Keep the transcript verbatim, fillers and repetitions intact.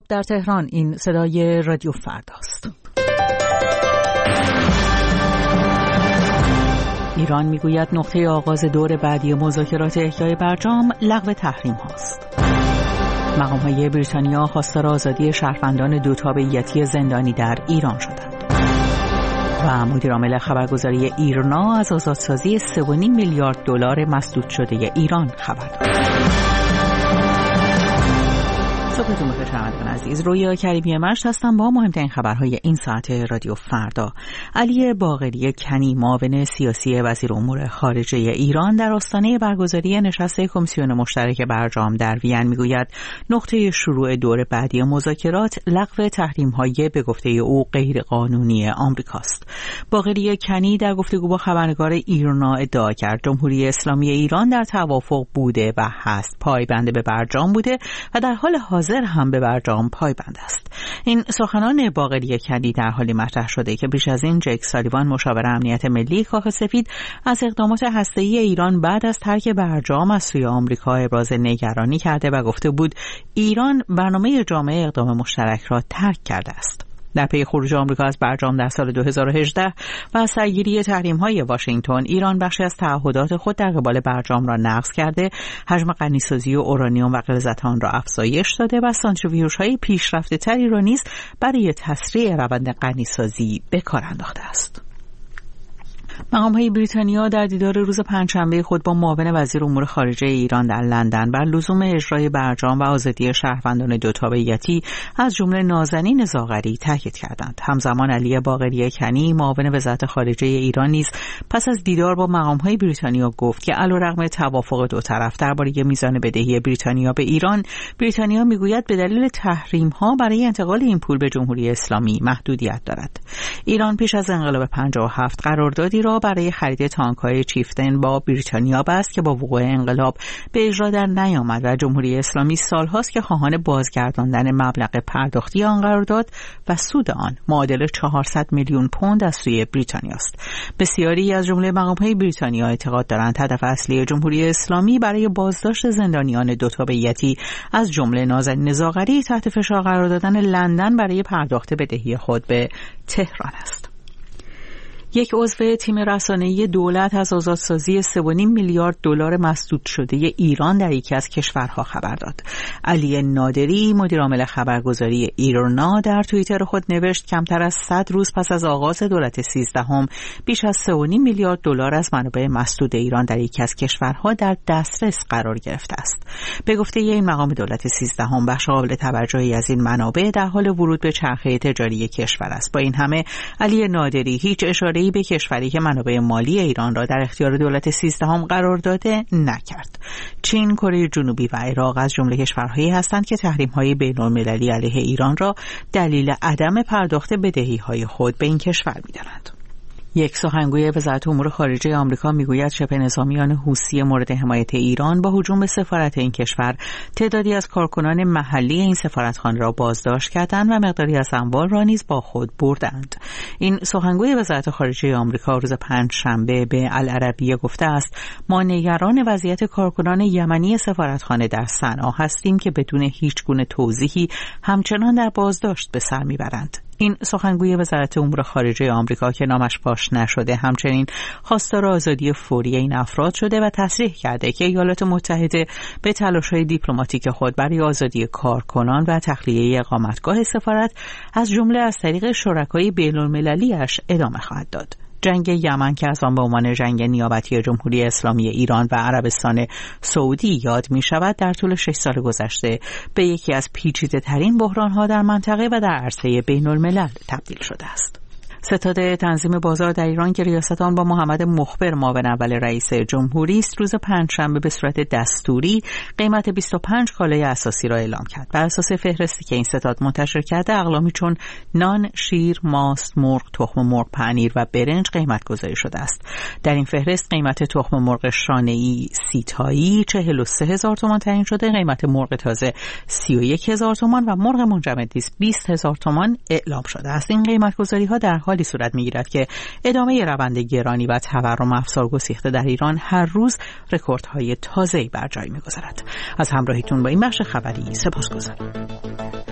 در تهران. این صدای رادیو فرداست. ایران میگوید نقطه آغاز دور بعدی مذاکرات احیای برجام لغو تحریم هاست. مقام‌های بریتانیا خواستار آزادی شهروندان دو تابعیتی زندانی در ایران شدند. و مدیر عامل خبرگزاری ایرنا از آزادسازی سه و نیم میلیارد دلار مسدود شده ایران خبر داد. صبحتون بخیر شنوندگان عزیز، رویا کریمی مشت هستم با مهمترین خبرهای این ساعت رادیو فردا. علی باقری کنی، معاون سیاسی وزیر امور خارجه ایران، در آستانه برگزاری نشست کمیسیون مشترک برجام در وین میگوید نقطه شروع دور بعدی مذاکرات لغو تحریم‌های به گفته او غیر قانونی آمریکاست. باقری کنی در گفتگو با خبرنگار ایرنا ادعا کرد جمهوری اسلامی ایران در توافق بوده و هست، پایبند به برجام بوده و در حال حاضر هم به برجام پایبند است. این سخنان باقری کنی در حالی مطرح شده که پیش از این جک سالیوان، مشاور امنیت ملی کاخ سفید، از اقدامات هسته‌ای ایران بعد از ترک برجام از سوی آمریکا ابراز نگرانی کرده و گفته بود ایران برنامه جامعه اقدام مشترک را ترک کرده است. در پی خروج آمریکا از برجام در سال دو هزار و هجده و از سرگیری تحریم‌های واشنگتن، ایران بخشی از تعهدات خود در قبال برجام را نقض کرده، حجم غنیسازی و اورانیوم و غلظت آن را افزایش داده و سانتریفیوژهای پیشرفته‌تری را نیز برای تسریع روند غنیسازی به کار انداخته است. مقام‌های بریتانیا در دیدار روز پنجشنبه خود با معاون وزیر امور خارجه ایران در لندن بر لزوم اجرای برجام و آزادی شهروندان دو تابعیتی از جمله نازنین زاغری تاکید کردند. همزمان علی باقری کنی، معاون وزارت خارجه ایران، نیز پس از دیدار با مقام‌های بریتانیا گفت که علیرغم توافق دو طرف درباره میزان بدهی بریتانیا به ایران، بریتانیا میگوید به دلیل تحریم‌ها برای انتقال این پول به جمهوری اسلامی محدودیت دارد. ایران پیش از انقلاب پنجاه و هفت قراردادی را برای خرید تانک‌های چیفتن با بریتانیا بست که با وقوع انقلاب به اجرا در نیامد و جمهوری اسلامی سال‌هاست که خواهان بازگرداندن مبلغ پرداختی آن قرارداد و سود آن معادل چهارصد میلیون پوند از سوی بریتانیا است. بسیاری از جمله مقام‌های بریتانیا اعتقاد دارند هدف اصلی جمهوری اسلامی برای بازداشت زندانیان دو تابعیتی از جمله نازنین زاغری تحت فشار قرار دادن لندن برای پرداخت بدهی خود به تهران است. یک عضو تیم رسانه‌ای دولت از آزادسازی سه و نیم میلیارد دلار مسدود شده ایران در یکی از کشورها خبر داد. علی نادری، مدیر عامل خبرگزاری ایرنا، در توییتر خود نوشت کمتر از صد روز پس از آغاز دولت سیزدهم بیش از سه و نیم میلیارد دلار از منابع مسدود ایران در یکی از کشورها در دسترس قرار گرفته است. به گفته این مقام، دولت سیزدهم بخش قابل توجهی از این منابع در حال ورود به چرخه تجاری کشور است. با این همه علی نادری هیچ اشاره به کشوری که منابع مالی ایران را در اختیار دولت سیزدهم قرار داده نکرد. چین، کره جنوبی و عراق از جمله کشورهایی هستند که تحریم‌های بین‌المللی علیه ایران را دلیل عدم پرداخت بدهی‌های خود به این کشور می‌دانند. یک سخنگوی وزارت امور خارجه آمریکا میگوید شبه نظامیان حوثی مورد حمایت ایران با هجوم به سفارت این کشور تعدادی از کارکنان محلی این سفارتخانه را بازداشت کردند و مقداری از اموال را نیز با خود بردند. این سخنگوی وزارت خارجه آمریکا روز پنجشنبه به العربیه گفته است ما نگران وضعیت کارکنان یمنی سفارتخانه در صنعا هستیم که بدون هیچ گونه توضیحی همچنان در بازداشت به سر میبرند. این سخنگوی وزارت امور خارجه آمریکا که نامش فاش نشده همچنین خواستار آزادی فوری این افراد شده و تصریح کرده که ایالات متحده به تلاش‌های دیپلماتیک خود برای آزادی کارکنان و تخلیه اقامتگاه سفارت از جمله از طریق شرکای بین‌المللی‌اش ادامه خواهد داد. جنگ یمن که از آن به عنوان جنگ نیابتی جمهوری اسلامی ایران و عربستان سعودی یاد می شود، در طول شش سال گذشته به یکی از پیچیده ترین بحران ها در منطقه و در عرصه بین الملل تبدیل شده است. ستاد تنظیم بازار در ایران که ریاست آن با محمد مخبر معاون اول رئیس جمهوری است، روز پنجشنبه به صورت دستوری قیمت بیست و پنج کالای اساسی را اعلام کرد. بر اساس فهرستی که این ستاد منتشر کرده، اقلامی چون نان، شیر، ماست، مرغ، تخم مرغ، پنیر و برنج قیمت گذاری شده است. در این فهرست قیمت تخم مرغ شانه‌ای سی تایی چهل و سه هزار تومان تعیین شده، قیمت مرغ تازه سی و یک هزار تومان و مرغ منجمد نیز بیست هزار تومان اعلام شده است. این قیمت گذاری ها در حالی صورت می‌گیرد که ادامه روند گرانی و تورم افزار گسیخته در ایران هر روز رکوردهای تازه‌ای بر جای می‌گذارد. از همراهیتون با این بخش خبری سپاسگزارم.